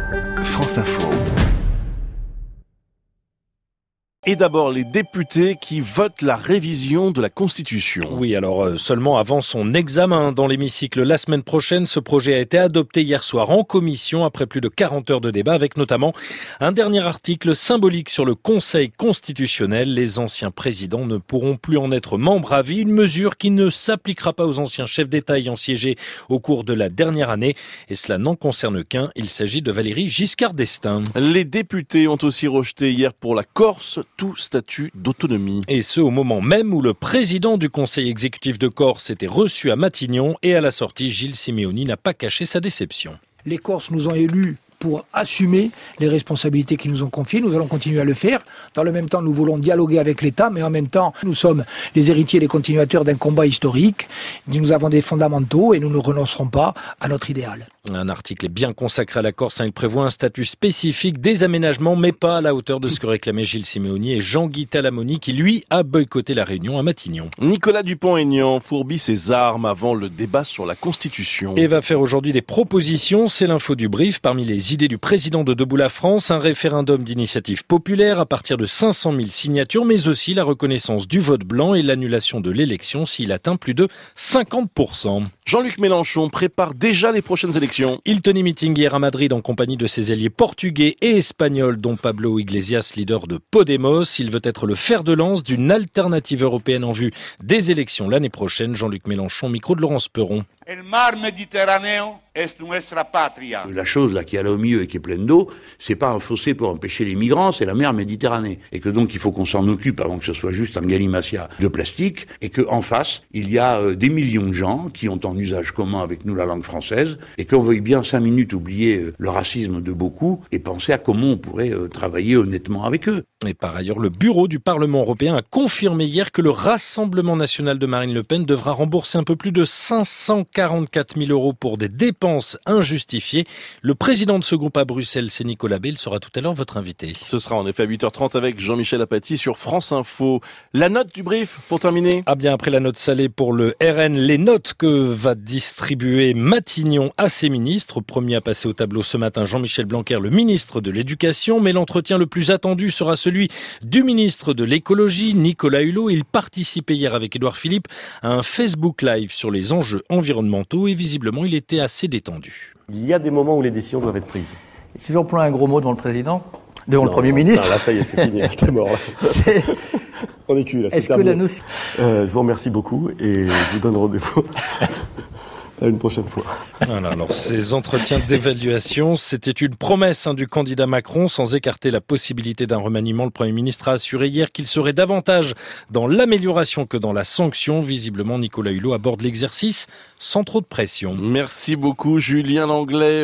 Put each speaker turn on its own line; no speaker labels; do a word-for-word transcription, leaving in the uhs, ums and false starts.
France Info.
Et d'abord, les députés qui votent la révision de la Constitution.
Oui, alors euh, seulement avant son examen dans l'hémicycle la semaine prochaine, ce projet a été adopté hier soir en commission après plus de quarante heures de débat avec notamment un dernier article symbolique sur le Conseil constitutionnel. Les anciens présidents ne pourront plus en être membres à vie, une mesure qui ne s'appliquera pas aux anciens chefs d'État ayant siégé au cours de la dernière année. Et cela n'en concerne qu'un, il s'agit de Valéry Giscard d'Estaing.
Les députés ont aussi rejeté hier pour la Corse tout statut d'autonomie.
Et ce, au moment même où le président du Conseil exécutif de Corse était reçu à Matignon et à la sortie, Gilles Simeoni n'a pas caché sa déception.
Les Corses nous ont élus pour assumer les responsabilités qu'ils nous ont confiées. Nous allons continuer à le faire. Dans le même temps, nous voulons dialoguer avec l'État, mais en même temps, nous sommes les héritiers et les continuateurs d'un combat historique. Nous avons des fondamentaux et nous ne renoncerons pas à notre idéal.
Un article est bien consacré à la Corse. Il prévoit un statut spécifique des aménagements, mais pas à la hauteur de ce que réclamaient Gilles Simeoni et Jean-Guy Talamoni, qui lui a boycotté la réunion à Matignon.
Nicolas Dupont-Aignan fourbit ses armes avant le débat sur la Constitution.
Et va faire aujourd'hui des propositions. C'est l'info du brief. Parmi les idées du président de Debout la France, un référendum d'initiative populaire à partir de cinq cent mille signatures, mais aussi la reconnaissance du vote blanc et l'annulation de l'élection s'il atteint plus de cinquante pour cent.
Jean-Luc Mélenchon prépare déjà les prochaines élections.
Il tenait meeting hier à Madrid en compagnie de ses alliés portugais et espagnols, dont Pablo Iglesias, leader de Podemos. Il veut être le fer de lance d'une alternative européenne en vue des élections l'année prochaine. Jean-Luc Mélenchon, micro de Laurence Perron.
La chose là qui est là au milieu et qui est pleine d'eau, c'est pas un fossé pour empêcher les migrants, c'est la mer Méditerranée. Et que donc il faut qu'on s'en occupe avant que ce soit juste un galimatia de plastique. Et qu'en face, il y a euh, des millions de gens qui ont en usage commun avec nous la langue française. Et qu'on veuille bien cinq minutes oublier euh, le racisme de beaucoup et penser à comment on pourrait euh, travailler honnêtement avec eux.
Et par ailleurs, le bureau du Parlement européen a confirmé hier que le Rassemblement national de Marine Le Pen devra rembourser un peu plus de cinq cent quarante-quatre mille euros pour des dépenses injustifiées. Le président de ce groupe à Bruxelles, c'est Nicolas B. Il sera tout à l'heure votre invité.
Ce sera en effet à huit heures trente avec Jean-Michel Apathy sur France Info. La note du brief pour terminer.
Ah bien, après la note salée pour le R N, les notes que va distribuer Matignon à ses ministres. Premier à passer au tableau ce matin, Jean-Michel Blanquer, le ministre de l'Éducation. Mais l'entretien le plus attendu sera celui du ministre de l'Écologie, Nicolas Hulot. Il participait hier avec Édouard Philippe à un Facebook Live sur les enjeux environnementaux et visiblement il était assez détendu.
Il y a des moments où les décisions doivent être prises.
Si j'emploie un gros mot devant le président, devant
non,
le Premier
non,
ministre...
Non, là, ça y est, c'est fini, t'es mort. Là.
C'est...
On est cuit, là, c'est
Est-ce
terminé.
que la notion...
Euh, je vous remercie beaucoup et je vous donne rendez-vous à une prochaine fois.
Voilà, alors ces entretiens d'évaluation, c'était une promesse hein, du candidat Macron, sans écarter la possibilité d'un remaniement. Le Premier ministre a assuré hier qu'il serait davantage dans l'amélioration que dans la sanction. Visiblement, Nicolas Hulot aborde l'exercice sans trop de pression.
Merci beaucoup, Julien Langlais.